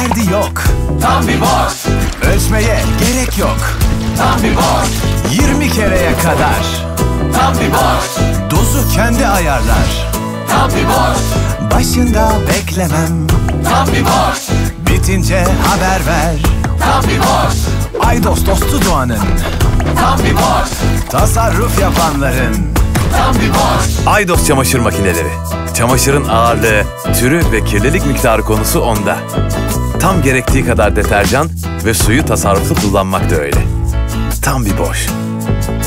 derdi yok. Tam bir boş, Ölçmeye gerek yok. tam bir boş, 20 kereye kadar tam bir boş, dozu kendi ayarlar. tam bir boş, Başında beklemem, tam bir boş, bitince haber ver. tam bir boş, Aydos dostu Doğan'ın, tam bir boş, tasarruf yapanların. tam bir boş. Aydos çamaşır makineleri. Çamaşırın ağırlığı, türü ve kirlilik miktarı konusu onda. Tam gerektiği kadar deterjan ve suyu tasarruflu kullanmak da öyle. Tam bir boş.